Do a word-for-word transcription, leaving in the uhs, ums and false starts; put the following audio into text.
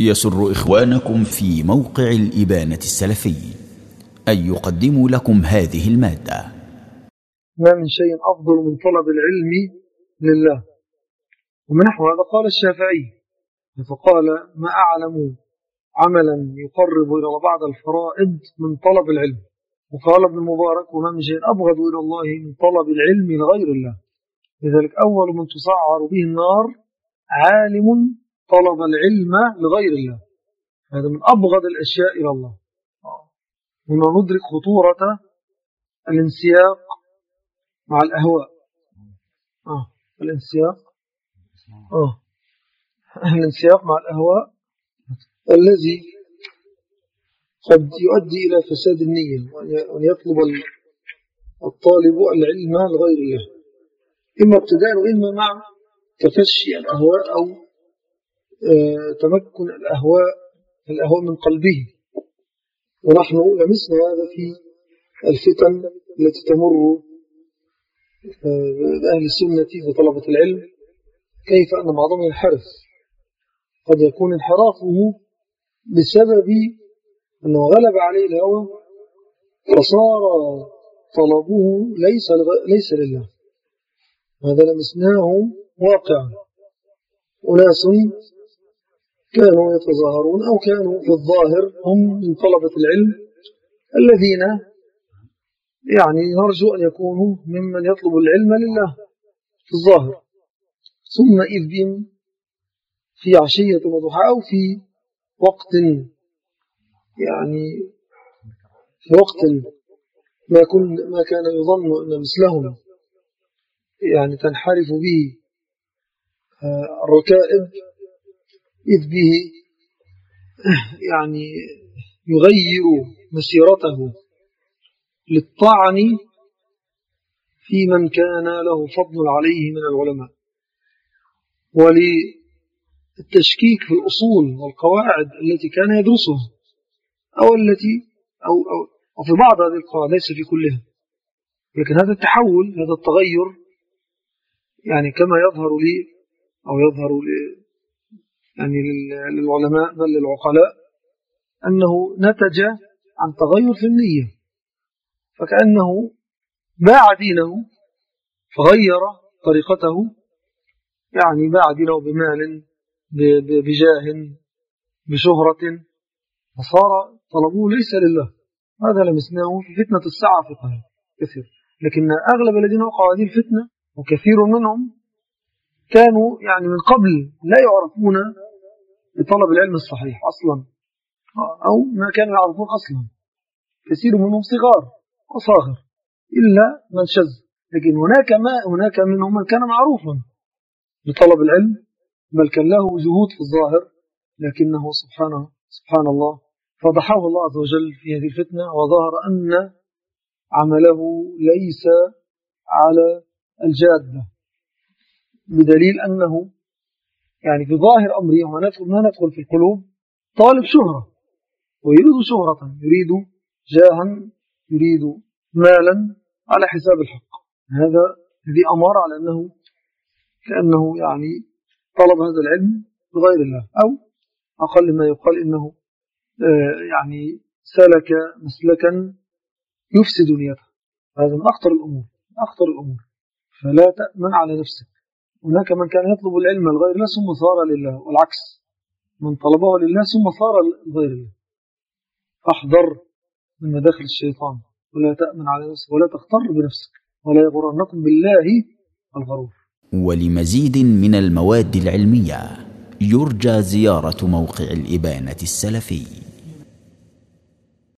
يسر إخوانكم في موقع الإبانة السلفي أن يقدموا لكم هذه المادة. ما من شيء أفضل من طلب العلم لله. ومنحو هذا قال الشافعي، فقال: ما أعلم عملا يقرب إلى بعض الفرائض من طلب العلم. وقال ابن المبارك: وما من شيء أبغض إلى الله من طلب العلم لغير الله. لذلك أول من تسعر به النار عالم طلب العلم لغير الله. هذا من أبغض الأشياء إلى الله. هنا ندرك خطورة الانسياق مع الأهواء. آه. الانسياق آه. الانسياق مع الأهواء الذي قد يؤدي إلى فساد النية، وأن يطلب الطالب العلم لغير الله، إما ابتداء وإما مع تفشي الأهواء أو آه تمكن الأهواء الأهواء من قلبه. ونحن لمسنا هذا في الفتن التي تمر بأهل السنة وطلبة العلم، كيف أن بعضهم ينحرف. قد يكون انحرافه بسبب أنه غلب عليه الهوى فصار طلبه ليس ليس لله. هذا لمسناه واقعا. أناس كانوا يتظاهرون أو كانوا في الظاهر هم من طلبة العلم الذين يعني نرجو أن يكونوا ممن يطلب العلم لله في الظاهر، ثم إذ بهم في عشية وضحى أو في وقت يعني في وقت ما, كن ما كان يظن أن مثلهم يعني تنحرف به الركائب، إذ به يعني يغير مسيرته للطعن في من كان له فضل عليه من العلماء، وللتشكيك في الأصول والقواعد التي كان يدرسها، أو التي أو, أو, أو في بعض هذه القواعد، ليس في كلها. لكن هذا التحول، هذا التغير، يعني كما يظهر لي أو يظهر لي يعني للعلماء بل للعقلاء، أنه نتج عن تغير في النية، فكأنه باع دينه فغير طريقته، يعني باع دينه بمال بجاه بشهرة، فصار طلبه ليس لله. هذا لمسناه في فتنة السعافقة كثير. لكن أغلب الذين وقعوا هذه الفتنة وكثير منهم كانوا يعني من قبل لا يعرفون بطلب العلم الصحيح أصلا، أو ما كانوا يعرفون أصلا. كثير منهم صغار وصاغر إلا من شذ. لكن هناك ما هناك منهم من كان معروفا بطلب العلم، بل كان له جهود في الظاهر، لكنه سبحانه سبحان الله فضحه الله عز وجل في هذه الفتنة، وظهر أن عمله ليس على الجادة، بدليل أنه يعني في ظاهر أمره ما ندخل في القلوب طالب شهرة، ويريد شهرة، يريد جاها، يريد مالا على حساب الحق. هذا الذي أمر على أنه كأنه يعني طلب هذا العلم بغير الله، أو أقل ما يقال إنه يعني سلك مسلكا يفسد نيته. هذا من أخطر الأمور من أخطر الأمور فلا تأمن على نفسك. هناك من كان يطلب العلم لغير الله ثم صار لله، والعكس، من طلبه لله ثم صار لغير الله. فاحذر من مداخل الشيطان، ولا تأمن على نفسك، ولا تغتر بنفسك، ولا يغرنكم بالله الغرور. ولمزيد من المواد العلمية يرجى زيارة موقع الإبانة السلفي.